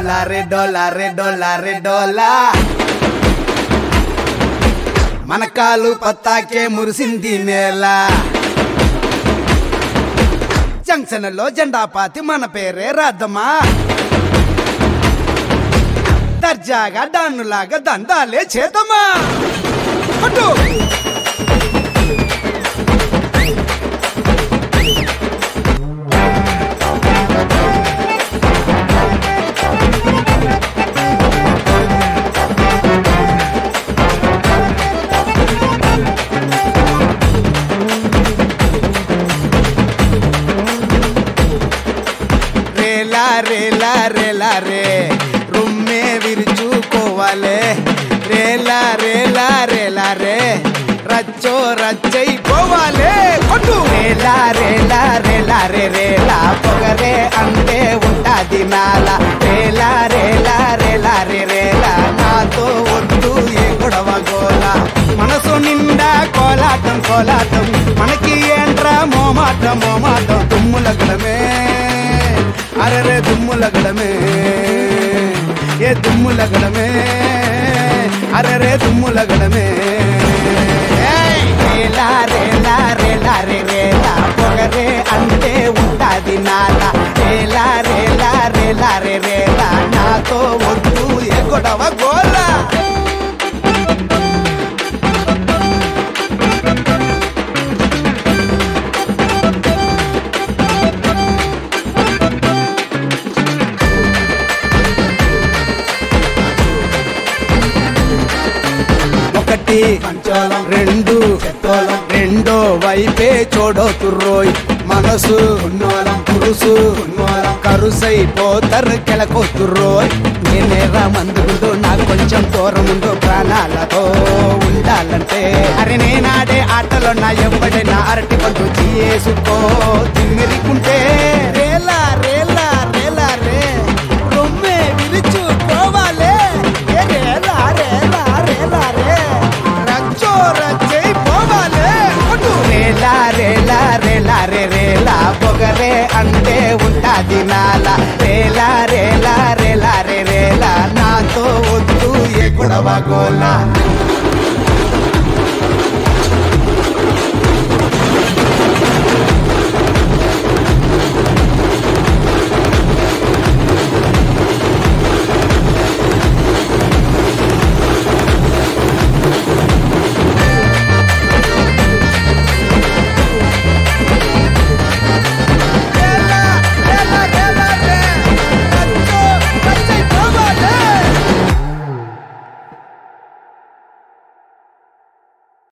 డోలా మన కాలు పత్తాకే మురిసింది నేల జంక్షన్ లో జెండా పాతి మన పేరే రాద్దమ్మా దర్జాగా డాన్నులాగా దందాలే చేద్దామా పట్టు రే రుమ్మే విరుచుకోవాలే రేలా రే రచ్చో రచ్చైపోవాలే కొట్టు రేలా రేలా పొగరే అంటే ఉంటాది నాల రేలా రేలా నాతో వద్దు ఏ గొడవ గోల మనసు నిండా కోలాటం మనకి ఏంట్రా మోమాటం దుమ్ములగడమే అరే దుమ్ములగడమే ఏ దుమ్ములగడమే అరే దుమ్ములగడమే రేలా పొగరే అంటే ఉంటాది నాల రేలా నాతో వద్దు ఏ గొడవ గోల పంచోళం రెండో వైపే చూడోతుర్రోయ్ మనసు ఉన్నోళం పురుసు కరుసైపోతారు కెలకొతుర్రోయ్ నేనేరా మందుకుంటూ నాకు కొంచెం దూరం ఉందో ప్రాణాలతో ఉండాలంటే అరే నేనాడే ఆటలో నా ఎవడైనా అరటి పండు చేసుకో తిమ్మిరికుంటే రేలా రే రొమ్మే విరుచుకోవాలే రేలా పొగరే అంటే ఉంటాది నాల రేలా నాతో వద్దు ఏ గొడవ గోల